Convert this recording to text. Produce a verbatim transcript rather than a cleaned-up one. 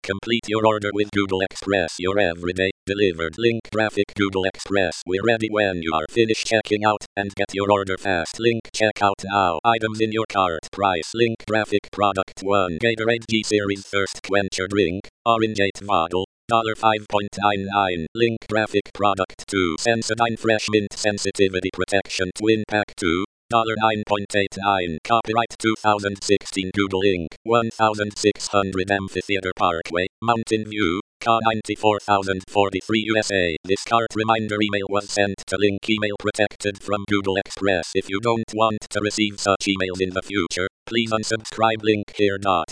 Complete your order with Google Express, your everyday delivered link graphic. Google Express, we're ready when you are finished checking out, and get your order fast. Link checkout now. Items in your cart. Price link graphic. Product one, Gatorade G Series Thirst Quencher Drink, Orange eight bottle, five nine nine. Link graphic. Product two, Sensodyne Fresh Mint Sensitivity Protection Twin Pack two, nine eight nine. Copyright two thousand sixteen. Google Incorporated. sixteen hundred Amphitheater Parkway, Mountain View, C A ninety-four thousand forty-three U S A. This cart reminder email was sent to link email protected from Google Express. If you don't want to receive such emails in the future, please unsubscribe link here.